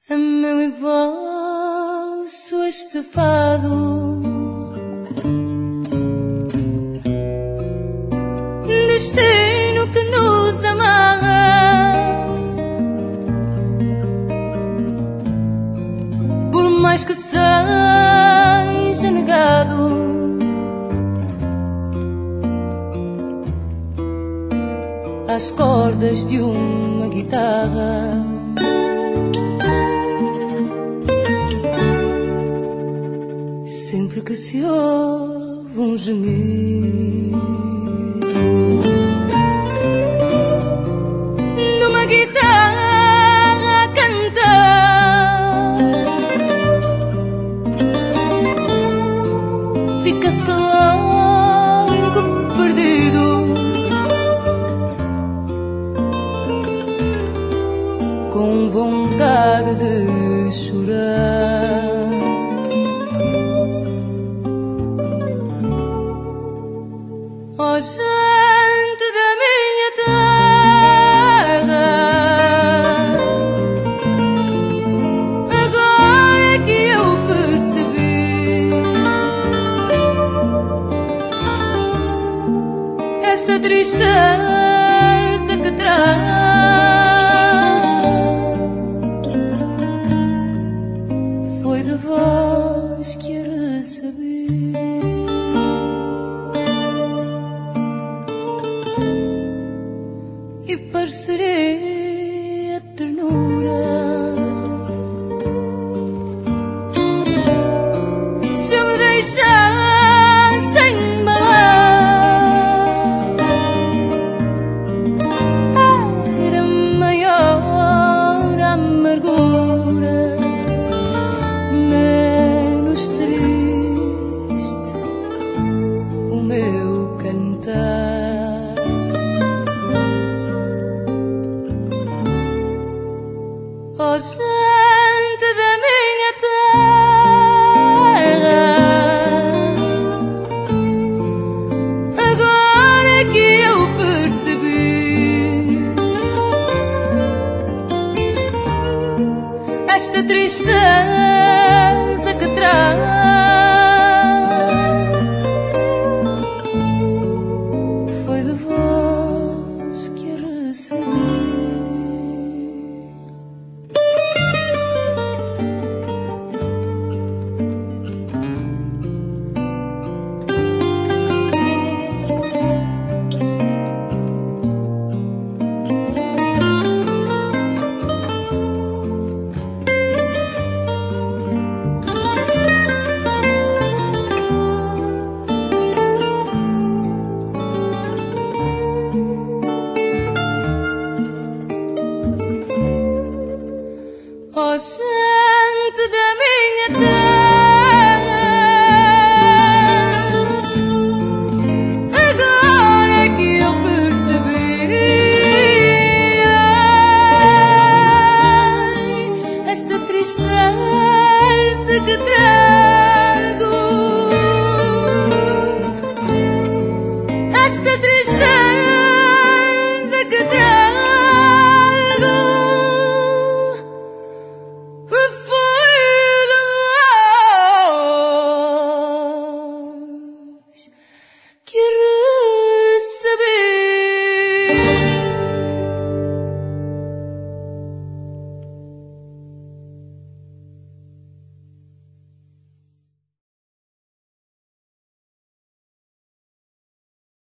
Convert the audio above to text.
a meu e vosso estafado, destino que nos amarra, por mais que seja negado, às cordas de uma guitarra. Sempre que se ouve um gemido numa guitarra a cantar, fica-se logo perdido, com vontade de chorar. Oh, gente da minha terra, agora é que eu percebi esta tristeza que traz. Foi de vós que a recebi. E parecerei a ternura se eu me deixasse embalar. Era maior a amargura, menos triste o meu cantar. Oh, gente da minha terra, agora é que eu percebi esta tristeza que traz. Foi de vós que a recebi. Oh, gente da minha terra, agora é que eu percebi esta tristeza que traz.